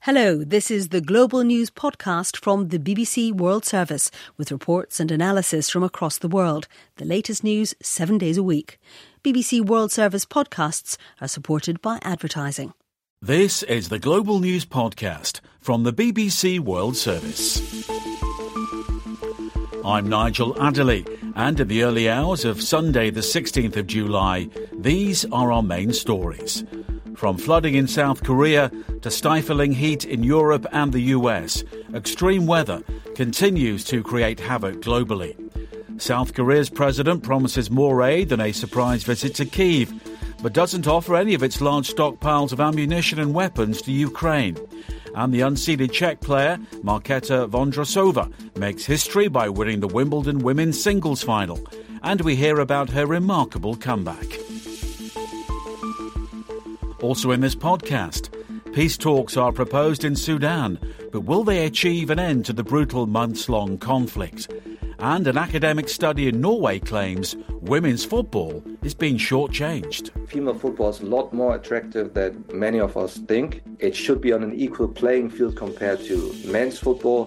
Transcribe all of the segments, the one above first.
Hello, this is the Global News podcast from the BBC World Service with reports and analysis from across the world. The latest news 7 days a week. BBC World Service podcasts are supported by advertising. This is the Global News podcast from the BBC World Service. I'm Nigel Adderley, and in the early hours of Sunday the 16th of July, these are our main stories. From flooding in South Korea to stifling heat in Europe and the US, extreme weather continues to create havoc globally. South Korea's president promises more aid than a surprise visit to Kyiv, but doesn't offer any of its large stockpiles of ammunition and weapons to Ukraine. And the unseeded Czech player, Markéta Vondrousová, makes history by winning the Wimbledon women's singles final. And we hear about her remarkable comeback. Also in this podcast, peace talks are proposed in Sudan, but will they achieve an end to the brutal months-long conflict? And an academic study in Norway claims women's football is being shortchanged. Female football is a lot more attractive than many of us think. It should be on an equal playing field compared to men's football.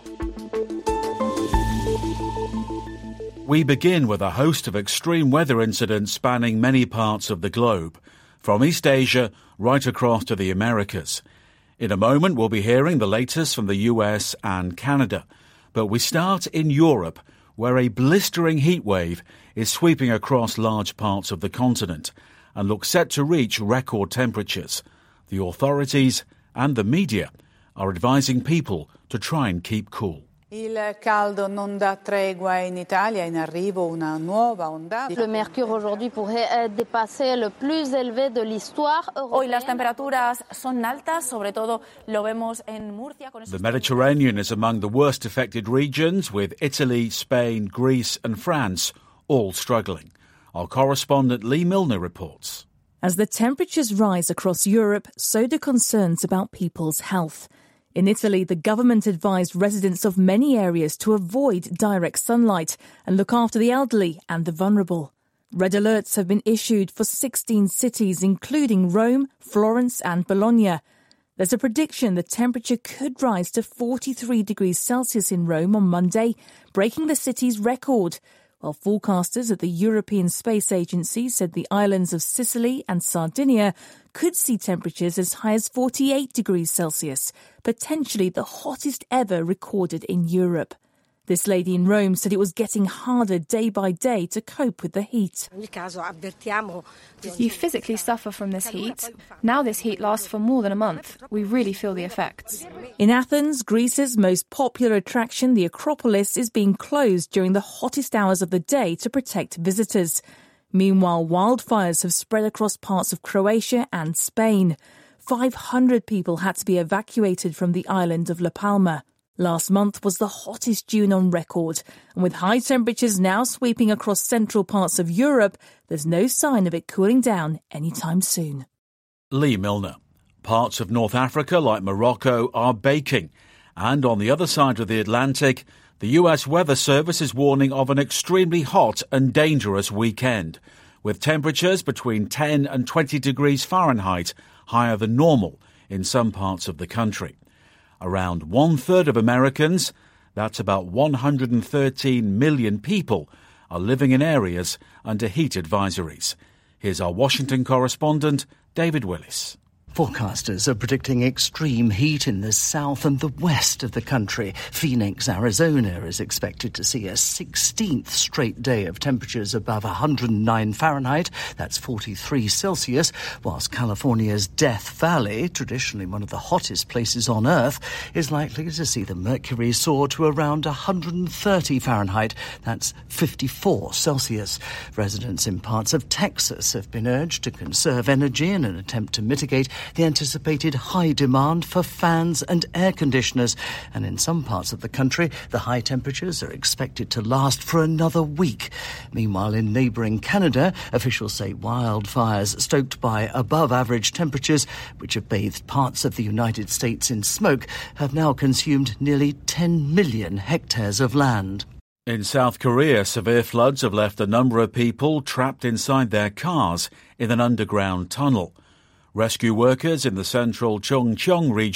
We begin with a host of extreme weather incidents spanning many parts of the globe, from East Asia right across to the Americas. In a moment, we'll be hearing the latest from the US and Canada. But we start in Europe, where a blistering heat wave is sweeping across large parts of the continent and looks set to reach record temperatures. The authorities and the media are advising people to try and keep cool. Il caldo non dà tregua in Italia, in arrivo una nuova ondata. Le mercure aujourd'hui pourrait dépasser le plus élevé de l'histoire européenne. Hoy las temperaturas son altas, sobre todo lo vemos en Murcia. The Mediterranean is among the worst affected regions, with Italy, Spain, Greece and France all struggling. Our correspondent Lee Milner reports. As the temperatures rise across Europe, so do concerns about people's health. In Italy, the government advised residents of many areas to avoid direct sunlight and look after the elderly and the vulnerable. Red alerts have been issued for 16 cities, including Rome, Florence and Bologna. There's a prediction the temperature could rise to 43 degrees Celsius in Rome on Monday, breaking the city's record, while forecasters at the European Space Agency said the islands of Sicily and Sardinia could see temperatures as high as 48 degrees Celsius, potentially the hottest ever recorded in Europe. This lady in Rome said it was getting harder day by day to cope with the heat. You physically suffer from this heat. Now this heat lasts for more than a month. We really feel the effects. In Athens, Greece's most popular attraction, the Acropolis, is being closed during the hottest hours of the day to protect visitors. Meanwhile, wildfires have spread across parts of Croatia and Spain. 500 people had to be evacuated from the island of La Palma. Last month was the hottest June on record, and with high temperatures now sweeping across central parts of Europe, there's no sign of it cooling down anytime soon. Lee Milner. Parts of North Africa, like Morocco, are baking. And on the other side of the Atlantic, the US Weather Service is warning of an extremely hot and dangerous weekend, with temperatures between 10 and 20 degrees Fahrenheit higher than normal in some parts of the country. Around one-third of Americans, that's about 113 million people, are living in areas under heat advisories. Here's our Washington correspondent, David Willis. Forecasters are predicting extreme heat in the south and the west of the country. Phoenix, Arizona is expected to see a 16th straight day of temperatures above 109 Fahrenheit, that's 43 Celsius, whilst California's Death Valley, traditionally one of the hottest places on Earth, is likely to see the mercury soar to around 130 Fahrenheit, that's 54 Celsius. Residents in parts of Texas have been urged to conserve energy in an attempt to mitigate the anticipated high demand for fans and air conditioners. And in some parts of the country, the high temperatures are expected to last for another week. Meanwhile, in neighbouring Canada, officials say wildfires stoked by above-average temperatures, which have bathed parts of the United States in smoke, have now consumed nearly 10 million hectares of land. In South Korea, severe floods have left a number of people trapped inside their cars in an underground tunnel. Rescue workers in the central Chungcheong region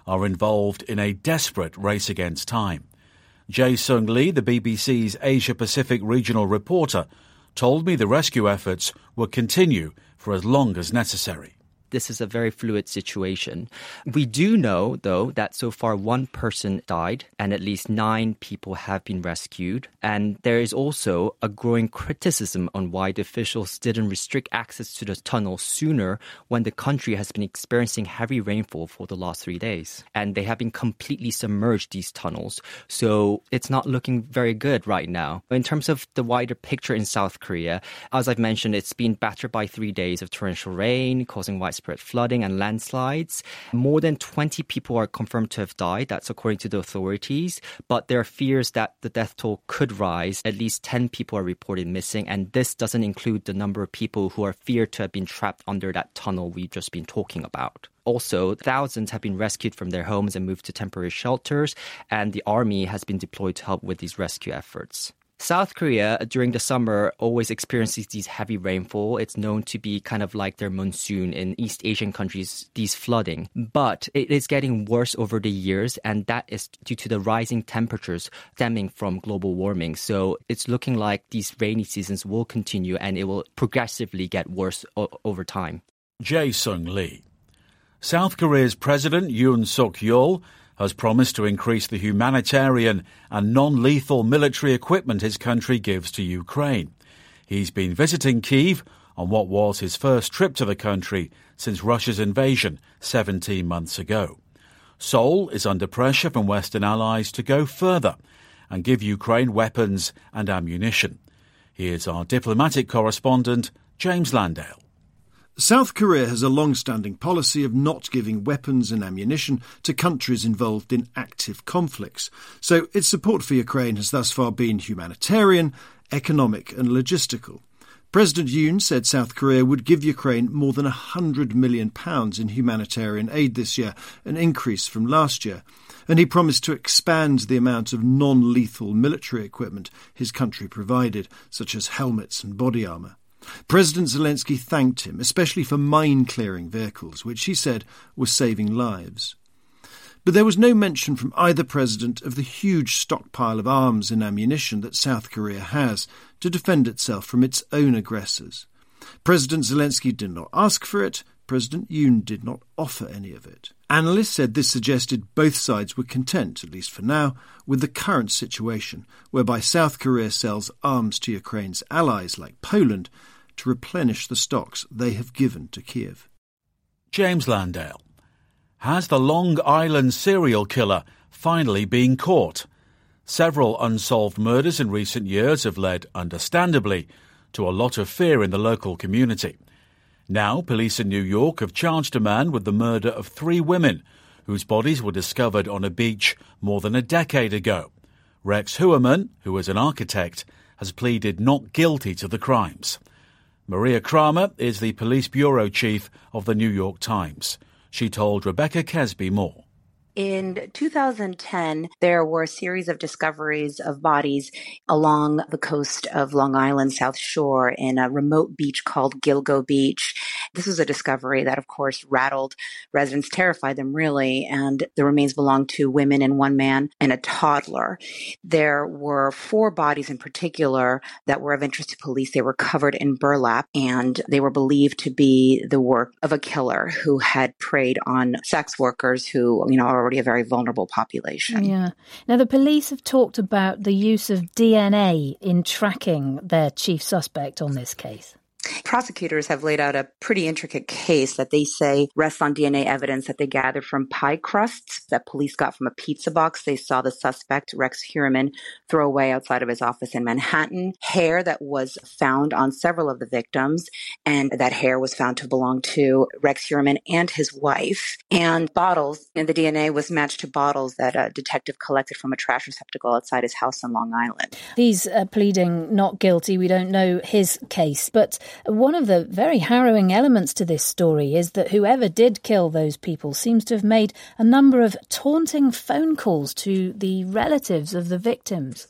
are involved in a desperate race against time. Jae Sung Lee, the BBC's Asia-Pacific regional reporter, told me the rescue efforts will continue for as long as necessary. This is a very fluid situation. We do know, though, that so far one person died and at least 9 people have been rescued. And there is also a growing criticism on why the officials didn't restrict access to the tunnel sooner when the country has been experiencing heavy rainfall for the last 3 days. And they have been completely submerged, these tunnels. So it's not looking very good right now. In terms of the wider picture in South Korea, as I've mentioned, it's been battered by 3 days of torrential rain, causing widespread flooding and landslides. More than 20 people are confirmed to have died. That's according to the authorities. But there are fears that the death toll could rise. At least 10 people are reported missing. And this doesn't include the number of people who are feared to have been trapped under that tunnel we've just been talking about. Also, thousands have been rescued from their homes and moved to temporary shelters. And the army has been deployed to help with these rescue efforts. South Korea, during the summer, always experiences these heavy rainfall. It's known to be kind of like their monsoon in East Asian countries, these flooding. But it is getting worse over the years, and that is due to the rising temperatures stemming from global warming. So it's looking like these rainy seasons will continue, and it will progressively get worse over time. Jae Sung Lee. South Korea's President Yoon Suk-yeol has promised to increase the humanitarian and non-lethal military equipment his country gives to Ukraine. He's been visiting Kyiv on what was his first trip to the country since Russia's invasion 17 months ago. Seoul is under pressure from Western allies to go further and give Ukraine weapons and ammunition. Here's our diplomatic correspondent, James Landale. South Korea has a long-standing policy of not giving weapons and ammunition to countries involved in active conflicts, so its support for Ukraine has thus far been humanitarian, economic and logistical. President Yoon said South Korea would give Ukraine more than £100 million in humanitarian aid this year, an increase from last year, and he promised to expand the amount of non-lethal military equipment his country provided, such as helmets and body armour. President Zelensky thanked him, especially for mine-clearing vehicles, which he said were saving lives. But there was no mention from either president of the huge stockpile of arms and ammunition that South Korea has to defend itself from its own aggressors. President Zelensky did not ask for it. President Yoon did not offer any of it. Analysts said this suggested both sides were content, at least for now, with the current situation, whereby South Korea sells arms to Ukraine's allies like Poland to replenish the stocks they have given to Kiev. James Landale. Has the Long Island serial killer finally been caught? Several unsolved murders in recent years have led, understandably, to a lot of fear in the local community. Now, police in New York have charged a man with the murder of 3 women whose bodies were discovered on a beach more than a decade ago. Rex Heuermann, who is an architect, has pleaded not guilty to the crimes. Maria Kramer is the police bureau chief of the New York Times. She told Rebecca Kesby more. In 2010, there were a series of discoveries of bodies along the coast of Long Island, South Shore, in a remote beach called Gilgo Beach. This was a discovery that, of course, rattled residents, terrified them really, and the remains belonged to women and 1 man and a toddler. There were 4 bodies in particular that were of interest to police. They were covered in burlap, and they were believed to be the work of a killer who had preyed on sex workers who, are already a very vulnerable population. Yeah. Now, the police have talked about the use of DNA in tracking their chief suspect on this case. Prosecutors have laid out a pretty intricate case that they say rests on DNA evidence that they gathered from pie crusts that police got from a pizza box they saw the suspect, Rex Heuermann, throw away outside of his office in Manhattan, hair that was found on several of the victims, and that hair was found to belong to Rex Heuermann and his wife, and bottles, and the DNA was matched to bottles that a detective collected from a trash receptacle outside his house on Long Island. He's pleading not guilty. We don't know his case, but one of the very harrowing elements to this story is that whoever did kill those people seems to have made a number of taunting phone calls to the relatives of the victims.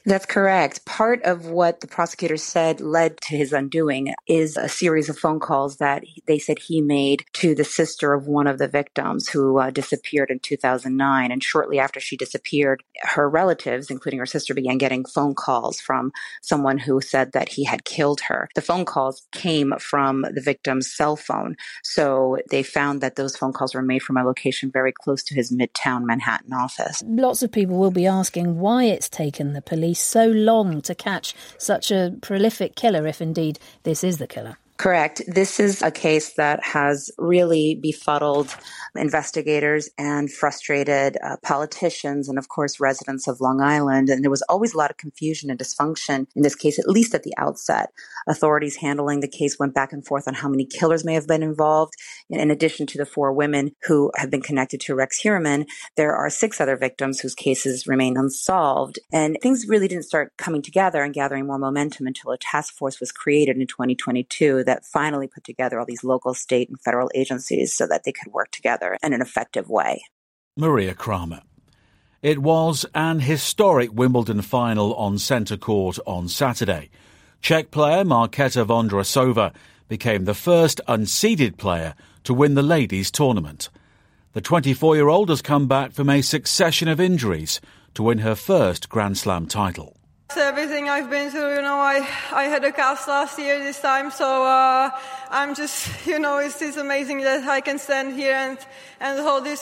That's correct. Part of what the prosecutor said led to his undoing is a series of phone calls that they said he made to the sister of one of the victims who disappeared in 2009. And shortly after she disappeared, her relatives, including her sister, began getting phone calls from someone who said that he had killed her. The phone calls came from the victim's cell phone. So they found that those phone calls were made from a location very close to his Midtown Manhattan office. Lots of people will be asking why it's taken the police so long to catch such a prolific killer, if indeed this is the killer. Correct. This is a case that has really befuddled investigators and frustrated politicians and, of course, residents of Long Island. And there was always a lot of confusion and dysfunction in this case, at least at the outset. Authorities handling the case went back and forth on how many killers may have been involved. In addition to the 4 women who have been connected to Rex Heuermann, there are 6 other victims whose cases remain unsolved. And things really didn't start coming together and gathering more momentum until a task force was created in 2022 that finally put together all these local, state, and federal agencies so that they could work together in an effective way. Maria Kramer. It was an historic Wimbledon final on centre court on Saturday. Czech player Markéta Vondrousová became the first unseeded player to win the ladies' tournament. The 24-year-old has come back from a succession of injuries to win her first Grand Slam title. Everything I've been through, I had a cast last year this time, so I'm just, it's amazing that I can stand here and hold this,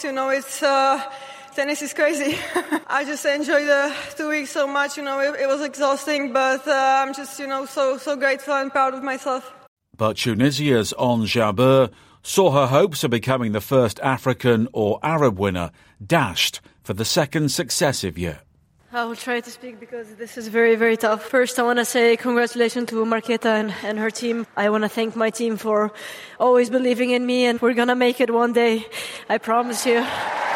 tennis is crazy. I just enjoyed the 2 weeks so much, it was exhausting, but I'm just, so grateful and proud of myself. But Tunisia's Ons Jabeur saw her hopes of becoming the first African or Arab winner dashed for the second successive year. I will try to speak because this is very, very tough. First, I want to say congratulations to Markéta and her team. I want to thank my team for always believing in me, and we're going to make it one day. I promise you.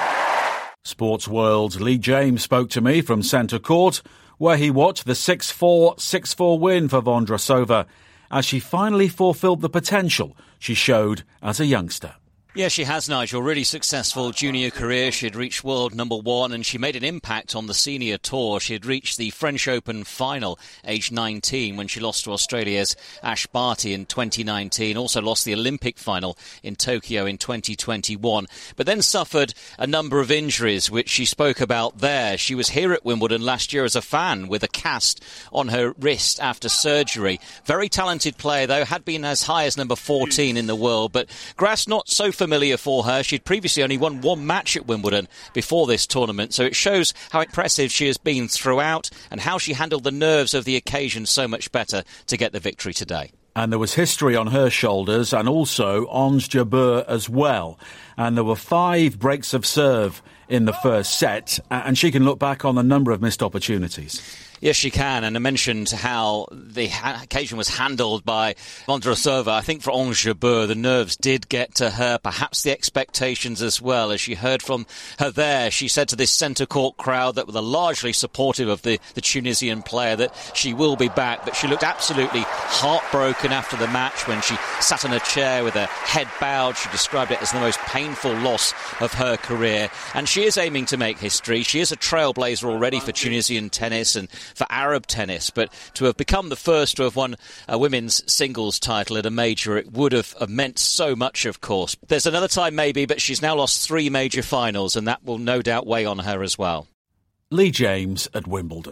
Sports World's Lee James spoke to me from centre court, where he watched the 6-4, 6-4 win for Vondrousová as she finally fulfilled the potential she showed as a youngster. Yeah, she has, Nigel. Really successful junior career. She had reached world number 1 and she made an impact on the senior tour. She had reached the French Open final, age 19, when she lost to Australia's Ash Barty in 2019. Also lost the Olympic final in Tokyo in 2021. But then suffered a number of injuries, which she spoke about there. She was here at Wimbledon last year as a fan with a cast on her wrist after surgery. Very talented player, though. Had been as high as number 14 in the world. But grass not so familiar for her. She'd previously only won 1 match at Wimbledon before this tournament, so it shows how impressive she has been throughout and how she handled the nerves of the occasion so much better to get the victory today. And there was history on her shoulders and also Ons Jabeur as well. And there were 5 breaks of serve in the first set, and she can look back on a number of missed opportunities. Yes, she can. And I mentioned how the occasion was handled by Vondrousová. I think for Ons Jabeur, the nerves did get to her, perhaps the expectations as well. As she heard from her there, she said to this centre court crowd that were largely supportive of the Tunisian player that she will be back. But she looked absolutely heartbroken after the match when she sat in a chair with her head bowed. She described it as the most painful loss of her career. And she is aiming to make history. She is a trailblazer already for Tunisian tennis and for Arab tennis, but to have become the first to have won a women's singles title at a major, it would have meant so much, of course. There's another time maybe, but she's now lost 3 major finals, and that will no doubt weigh on her as well. Lee James at Wimbledon.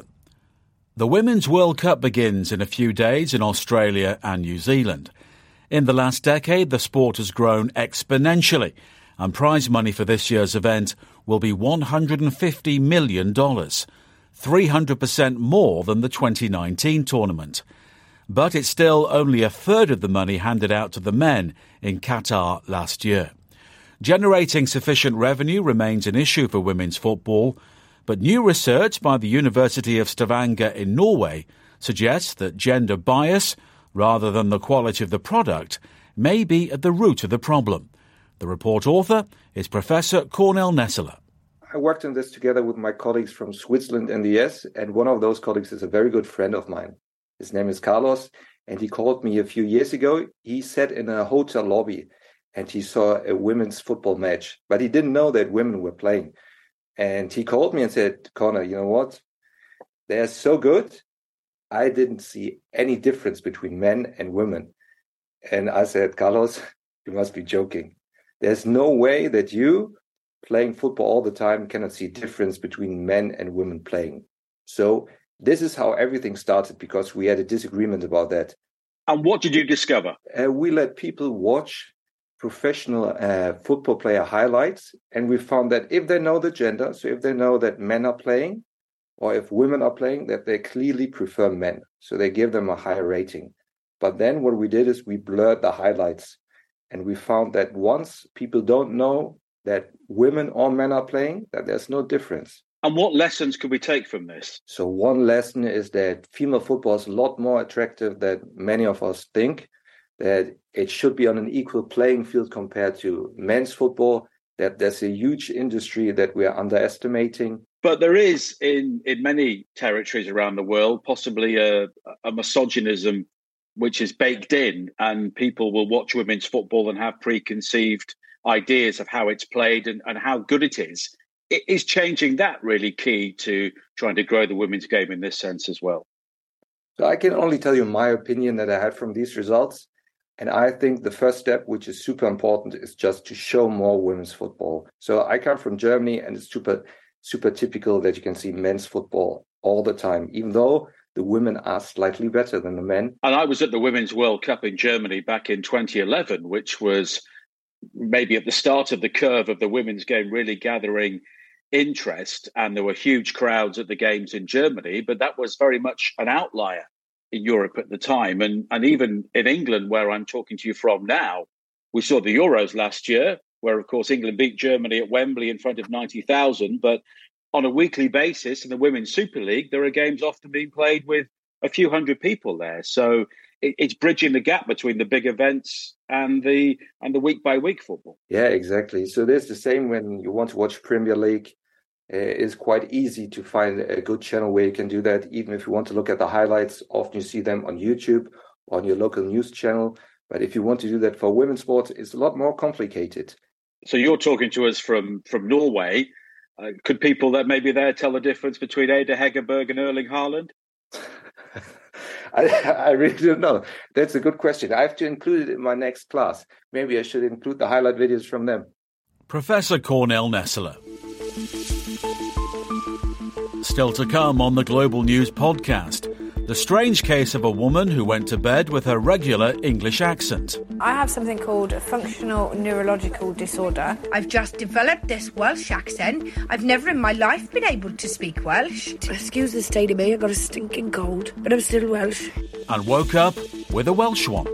The Women's World Cup begins in a few days in Australia and New Zealand. In the last decade, the sport has grown exponentially, and prize money for this year's event will be $150 million. 300% more than the 2019 tournament. But it's still only a third of the money handed out to the men in Qatar last year. Generating sufficient revenue remains an issue for women's football, but new research by the University of Stavanger in Norway suggests that gender bias, rather than the quality of the product, may be at the root of the problem. The report author is Professor Cornel Nesseler. I worked on this together with my colleagues from Switzerland and the US, and one of those colleagues is a very good friend of mine. His name is Carlos, and he called me a few years ago. He sat in a hotel lobby, and he saw a women's football match, but he didn't know that women were playing. And he called me and said, Connor, you know what? They're so good. I didn't see any difference between men and women. And I said, Carlos, you must be joking. There's no way that you, playing football all the time, cannot see difference between men and women playing. So this is how everything started, because we had a disagreement about that. And what did you discover? We let people watch professional football player highlights, and we found that if they know the gender, so if they know that men are playing, or if women are playing, that they clearly prefer men. So they give them a higher rating. But then what we did is we blurred the highlights. And we found that once people don't know that women or men are playing, that there's no difference. And what lessons could we take from this? So one lesson is that female football is a lot more attractive than many of us think, that it should be on an equal playing field compared to men's football, that there's a huge industry that we are underestimating. But there is, in many territories around the world, possibly a misogynism which is baked in, and people will watch women's football and have preconceived ideas of how it's played and how good it is. Is changing that really key to trying to grow the women's game in this sense as well? So I can only tell you my opinion that I had from these results. And I think the first step, which is super important, is just to show more women's football. So I come from Germany, and it's super typical that you can see men's football all the time, even though the women are slightly better than the men. And I was at the Women's World Cup in Germany back in 2011, which was maybe at the start of the curve of the women's game really gathering interest. And there were huge crowds at the games in Germany, but that was very much an outlier in Europe at the time. And even in England, where I'm talking to you from now, we saw the Euros last year, where, of course, England beat Germany at Wembley in front of 90,000. But on a weekly basis in the Women's Super League, there are games often being played with a few hundred people there. So it's bridging the gap between the big events and the week-by-week football. Yeah, exactly. So there's the same when you want to watch Premier League. It's quite easy to find a good channel where you can do that. Even if you want to look at the highlights, often you see them on YouTube or on your local news channel. But if you want to do that for women's sports, it's a lot more complicated. So you're talking to us from Norway. Could people that maybe there tell the difference between Ada Hegerberg and Erling Haaland? I really don't know. That's a good question. I have to include it in my next class. Maybe I should include the highlight videos from them. Professor Cornel Nessler. Still to come on the Global News podcast. The strange case of a woman who went to bed with her regular English accent. I have something called a functional neurological disorder. I've just developed this Welsh accent. I've never in my life been able to speak Welsh. Excuse the state of me, I got a stinking cold, but I'm still Welsh. And woke up with a Welsh one.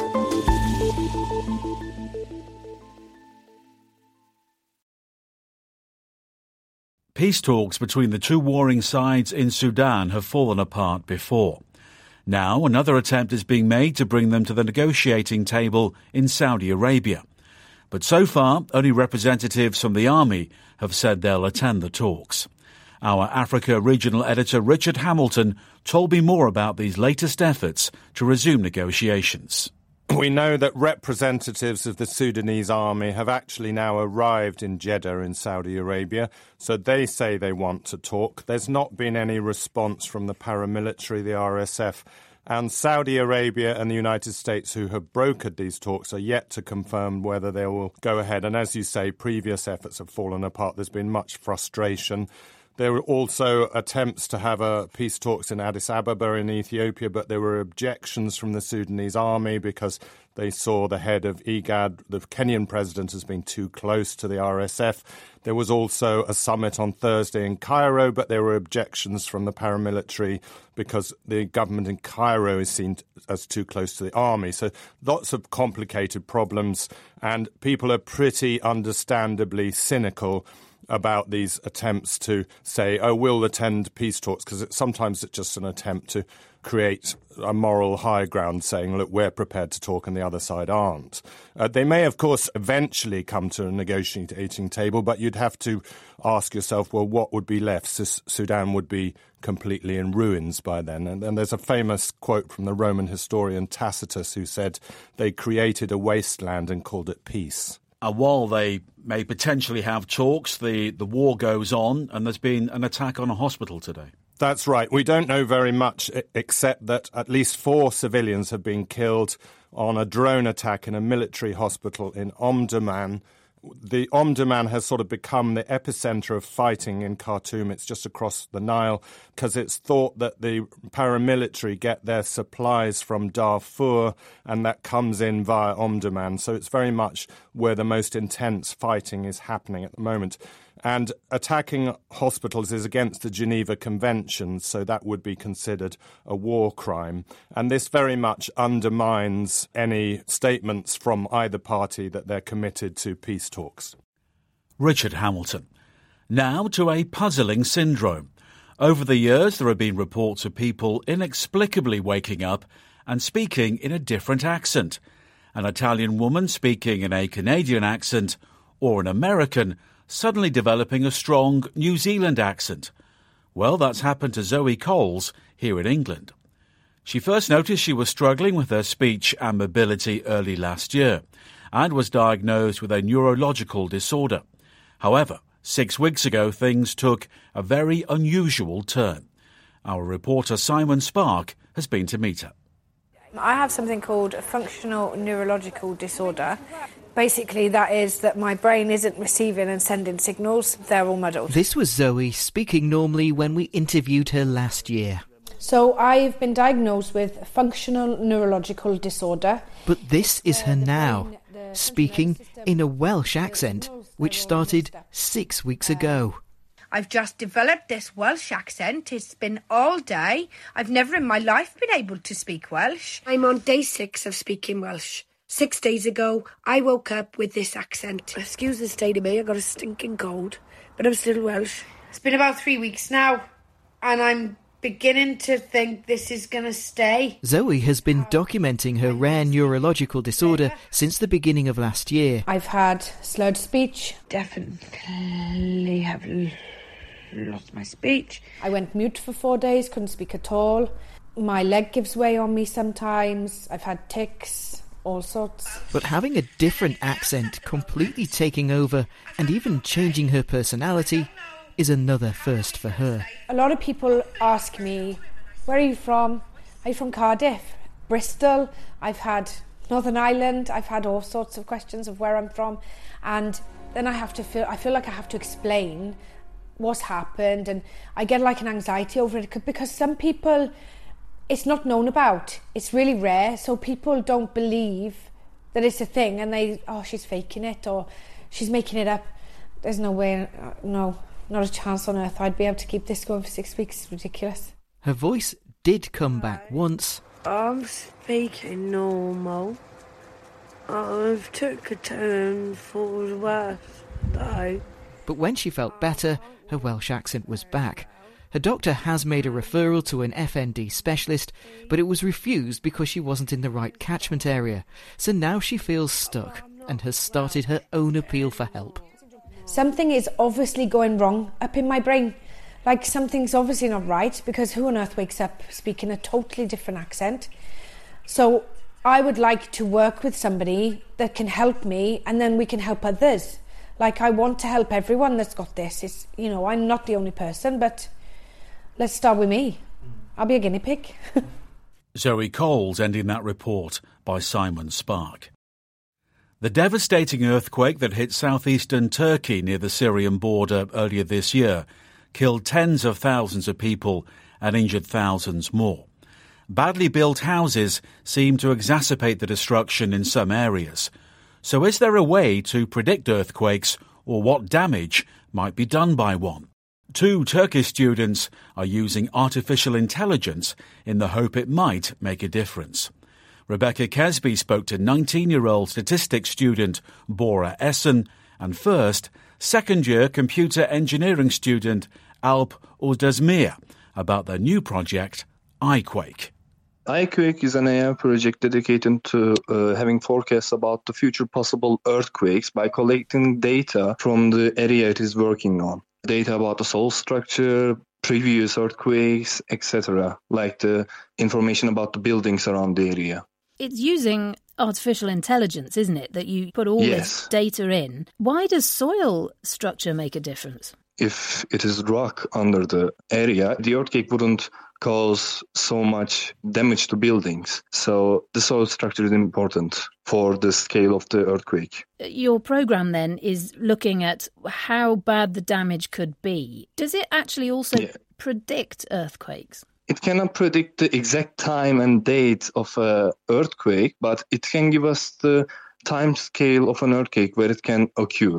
Peace talks between the two warring sides in Sudan have fallen apart before. Now another attempt is being made to bring them to the negotiating table in Saudi Arabia. But so far, only representatives from the army have said they'll attend the talks. Our Africa regional editor Richard Hamilton told me more about these latest efforts to resume negotiations. We know that representatives of the Sudanese army have actually now arrived in Jeddah in Saudi Arabia, so they say they want to talk. There's not been any response from the paramilitary, the RSF, and Saudi Arabia and the United States, who have brokered these talks, are yet to confirm whether they will go ahead. And as you say, previous efforts have fallen apart. There's been much frustration. There were also attempts to have peace talks in Addis Ababa in Ethiopia, but there were objections from the Sudanese army because they saw the head of IGAD, the Kenyan president, as being too close to the RSF. There was also a summit on Thursday in Cairo, but there were objections from the paramilitary because the government in Cairo is seen as too close to the army. So lots of complicated problems, and people are pretty understandably cynical about these attempts to say, oh, we'll attend peace talks, because sometimes it's just an attempt to create a moral high ground saying, look, we're prepared to talk and the other side aren't. They may, of course, eventually come to a negotiating table, but you'd have to ask yourself, well, what would be left? Sudan would be completely in ruins by then. And there's a famous quote from the Roman historian Tacitus who said they created a wasteland and called it peace. While they may potentially have talks, the war goes on, and there's been an attack on a hospital today. That's right. We don't know very much, except that at least 4 civilians have been killed on a drone attack in a military hospital in Omdurman. The Omdurman has sort of become the epicenter of fighting in Khartoum. It's just across the Nile, because it's thought that the paramilitary get their supplies from Darfur, and that comes in via Omdurman. So it's very much where the most intense fighting is happening at the moment. And attacking hospitals is against the Geneva Convention, so that would be considered a war crime. And this very much undermines any statements from either party that they're committed to peace talks. Richard Hamilton. Now to a puzzling syndrome. Over the years, there have been reports of people inexplicably waking up and speaking in a different accent. An Italian woman speaking in a Canadian accent, or an American suddenly developing a strong New Zealand accent. Well, that's happened to Zoe Coles here in England. She first noticed she was struggling with her speech and mobility early last year and was diagnosed with a neurological disorder. However, 6 weeks ago, things took a very unusual turn. Our reporter Simon Spark has been to meet her. I have something called a functional neurological disorder. Basically, that is that my brain isn't receiving and sending signals. They're all muddled. This was Zoe speaking normally when we interviewed her last year. So I've been diagnosed with functional neurological disorder. But this is her now, speaking in a Welsh accent, which started 6 weeks ago. I've just developed this Welsh accent. It's been all day. I've never in my life been able to speak Welsh. I'm on day 6 of speaking Welsh. 6 days ago, I woke up with this accent. Excuse the state of me, I got a stinking cold, but I'm still Welsh. It's been about 3 weeks now, and I'm beginning to think this is going to stay. Zoe has been documenting her rare neurological disorder since the beginning of last year. I've had slurred speech. Definitely have lost my speech. I went mute for 4 days, couldn't speak at all. My leg gives way on me sometimes. I've had tics. All sorts. But having a different accent completely taking over and even changing her personality is another first for her. A lot of people ask me, where are you from? Are you from Cardiff? Bristol? I've had Northern Ireland. I've had all sorts of questions of where I'm from. And then I feel like I have to explain what's happened, and I get like an anxiety over it because some people, it's not known about. It's really rare, so people don't believe that it's a thing, and she's faking it or she's making it up. There's no way, no, not a chance on earth I'd be able to keep this going for 6 weeks. It's ridiculous. Her voice did come back once. I'm speaking normal. I've took a turn for the worse, though. But when she felt better, her Welsh accent was back. Her doctor has made a referral to an FND specialist, but it was refused because she wasn't in the right catchment area. So now she feels stuck and has started her own appeal for help. Something is obviously going wrong up in my brain. Like something's obviously not right, because who on earth wakes up speaking a totally different accent? So I would like to work with somebody that can help me, and then we can help others. Like I want to help everyone that's got this. It's, I'm not the only person, but let's start with me. I'll be a guinea pig. Zoe Coles ending that report by Simon Spark. The devastating earthquake that hit southeastern Turkey near the Syrian border earlier this year killed tens of thousands of people and injured thousands more. Badly built houses seem to exacerbate the destruction in some areas. So is there a way to predict earthquakes, or what damage might be done by one? 2 Turkish students are using artificial intelligence in the hope it might make a difference. Rebecca Kesby spoke to 19-year-old statistics student Bora Essen and second-year computer engineering student Alp Uzdesmir about their new project, iQuake. iQuake is an AI project dedicated to having forecasts about the future possible earthquakes by collecting data from the area it is working on. Data about the soil structure, previous earthquakes, etc., like the information about the buildings around the area. It's using artificial intelligence, isn't it, that you put all this data in. Why does soil structure make a difference? If it is rock under the area, the earthquake wouldn't cause so much damage to buildings. So the soil structure is important for the scale of the earthquake. Your programme then is looking at how bad the damage could be. Does it actually also predict earthquakes? It cannot predict the exact time and date of an earthquake, but it can give us the time scale of an earthquake where it can occur.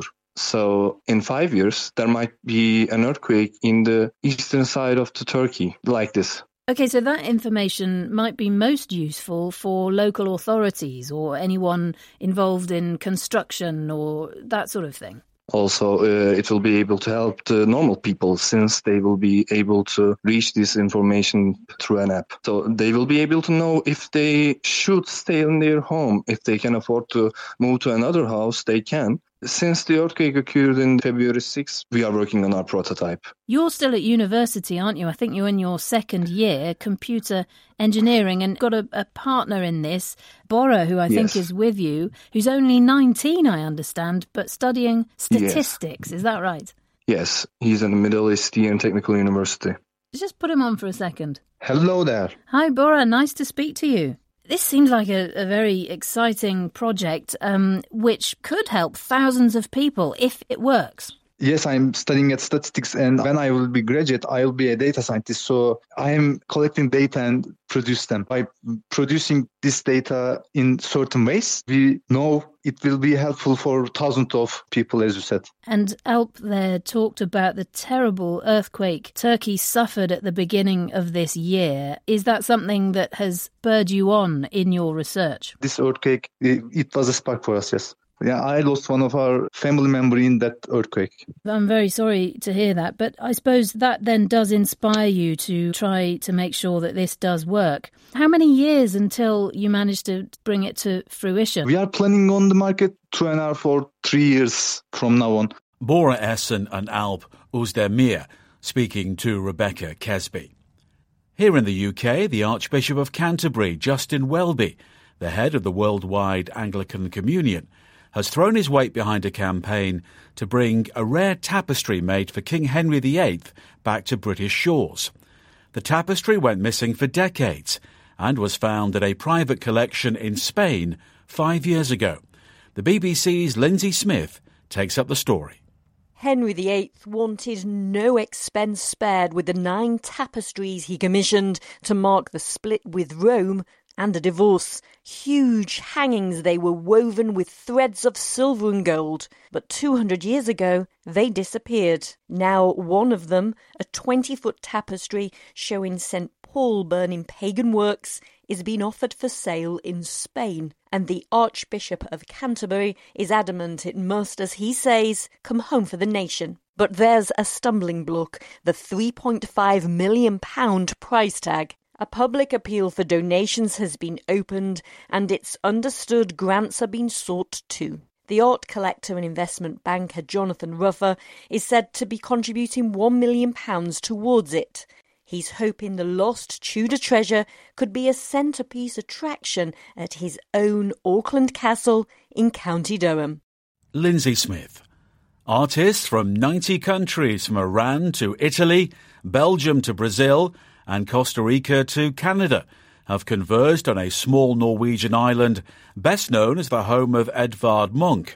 So in 5 years, there might be an earthquake in the eastern side of the Turkey like this. OK, so that information might be most useful for local authorities or anyone involved in construction or that sort of thing. Also, it will be able to help the normal people since they will be able to reach this information through an app. So they will be able to know if they should stay in their home. If they can afford to move to another house, they can. Since the earthquake occurred in February 6th, we are working on our prototype. You're still at university, aren't you? I think you're in your second year, computer engineering, and got a partner in this, Bora, who I think is with you, who's only 19, I understand, but studying statistics. Is that right? Yes, he's in the Middle Eastern Technical University. Just put him on for a second. Hello there. Hi, Bora. Nice to speak to you. This seems like a very exciting project which could help thousands of people if it works. Yes, I'm studying at statistics, and when I will be graduate, I will be a data scientist. So I am collecting data and produce them. By producing this data in certain ways, we know it will be helpful for thousands of people, as you said. And Alp there talked about the terrible earthquake Turkey suffered at the beginning of this year. Is that something that has spurred you on in your research? This earthquake, it was a spark for us, yes. Yeah, I lost one of our family members in that earthquake. I'm very sorry to hear that, but I suppose that then does inspire you to try to make sure that this does work. How many years until you manage to bring it to fruition? We are planning on the market 2.5 or 3 years from now on. Bora Essen and Alp Özdemir speaking to Rebecca Kesby. Here in the UK, the Archbishop of Canterbury, Justin Welby, the head of the worldwide Anglican Communion, has thrown his weight behind a campaign to bring a rare tapestry made for King Henry VIII back to British shores. The tapestry went missing for decades and was found at a private collection in Spain 5 years ago. The BBC's Lindsay Smith takes up the story. Henry VIII wanted no expense spared with the 9 tapestries he commissioned to mark the split with Rome and a divorce. Huge hangings, they were woven with threads of silver and gold. But 200 years ago, they disappeared. Now one of them, a 20-foot tapestry showing St. Paul burning pagan works, is being offered for sale in Spain. And the Archbishop of Canterbury is adamant it must, as he says, come home for the nation. But there's a stumbling block, the £3.5 million price tag. A public appeal for donations has been opened and it's understood grants are being sought too. The art collector and investment banker Jonathan Ruffer is said to be contributing £1 million towards it. He's hoping the lost Tudor treasure could be a centrepiece attraction at his own Auckland Castle in County Durham. Lindsay Smith. Artists from 90 countries, from Iran to Italy, Belgium to Brazil, and Costa Rica to Canada, have converged on a small Norwegian island best known as the home of Edvard Munch.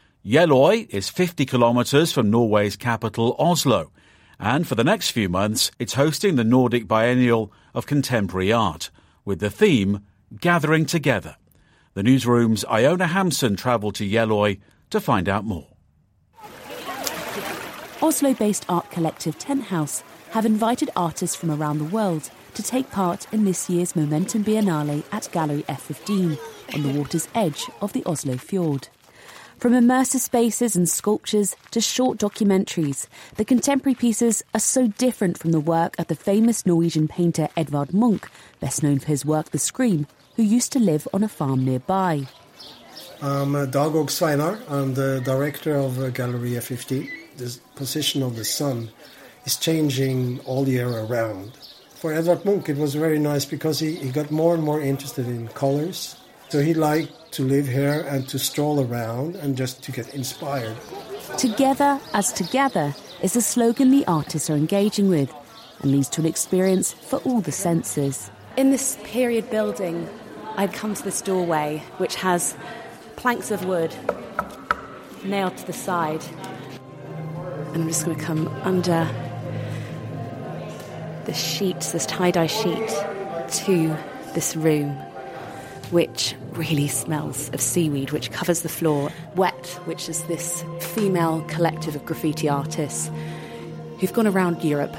Jeløy is 50 kilometres from Norway's capital Oslo, and for the next few months it's hosting the Nordic Biennial of Contemporary Art, with the theme Gathering Together. The newsroom's Iona Hampson travelled to Jeløy to find out more. Oslo-based art collective Tent House have invited artists from around the world to take part in this year's Momentum Biennale at Gallery F15 on the water's edge of the Oslo fjord. From immersive spaces and sculptures to short documentaries, the contemporary pieces are so different from the work of the famous Norwegian painter Edvard Munch, best known for his work The Scream, who used to live on a farm nearby. I'm Dag Og Sveinar. I'm the director of Gallery F15. The position of the sun is changing all year around. For Edvard Munch, it was very nice because he got more and more interested in colors So he liked to live here and to stroll around and just to get inspired. Together as together is a slogan the artists are engaging with and leads to an experience for all the senses. In this period building, I'd come to this doorway, which has planks of wood nailed to the side. And I'm just going to come under this sheet, this tie-dye sheet, to this room, which really smells of seaweed, which covers the floor. Wet, which is this female collective of graffiti artists who've gone around Europe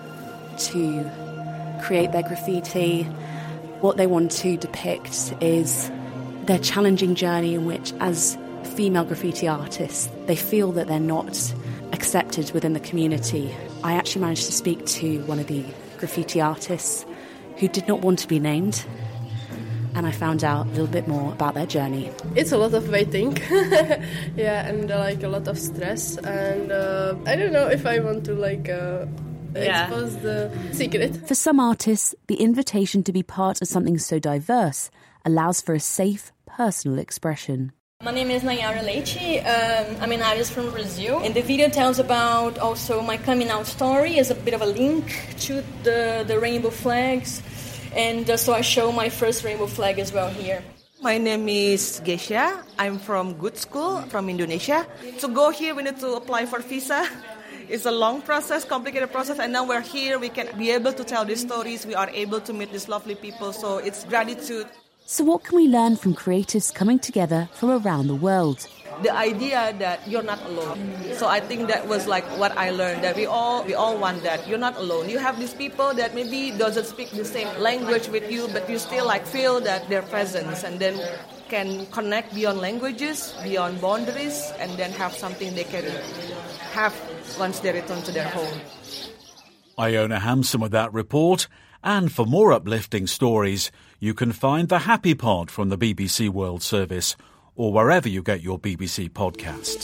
to create their graffiti. What they want to depict is their challenging journey in which, as female graffiti artists, they feel that they're not accepted within the community. I actually managed to speak to one of the graffiti artists who did not want to be named, and I found out a little bit more about their journey. It's a lot of waiting, yeah, and like a lot of stress, and I don't know if I want to expose the secret. For some artists, the invitation to be part of something so diverse allows for a safe, personal expression. My name is Nayara Leite. I'm an artist from Brazil, and the video tells about also my coming out story as a bit of a link to the rainbow flags, and so I show my first rainbow flag as well here. My name is Gesha. I'm from Good School from Indonesia. To go here, we need to apply for visa. It's a long process, complicated process, and now we're here. We can be able to tell these stories. We are able to meet these lovely people, so it's gratitude. So what can we learn from creatives coming together from around the world? The idea that you're not alone. So I think that was like what I learned, that we all want that. You're not alone. You have these people that maybe doesn't speak the same language with you, but you still feel that their presence, and then can connect beyond languages, beyond boundaries, and then have something they can have once they return to their home. Iona Hampson with that report. And for more uplifting stories, you can find The Happy Pod from the BBC World Service or wherever you get your BBC podcasts.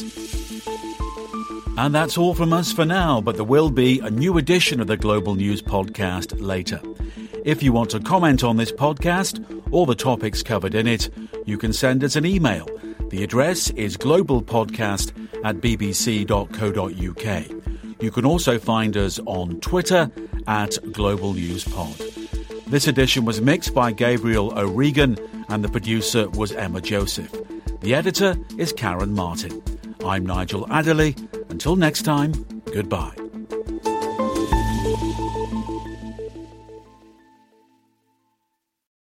And that's all from us for now, but there will be a new edition of the Global News Podcast later. If you want to comment on this podcast or the topics covered in it, you can send us an email. The address is globalpodcast@bbc.co.uk. You can also find us on Twitter @GlobalNewsPod. This edition was mixed by Gabriel O'Regan and the producer was Emma Joseph. The editor is Karen Martin. I'm Nigel Adderley. Until next time, goodbye.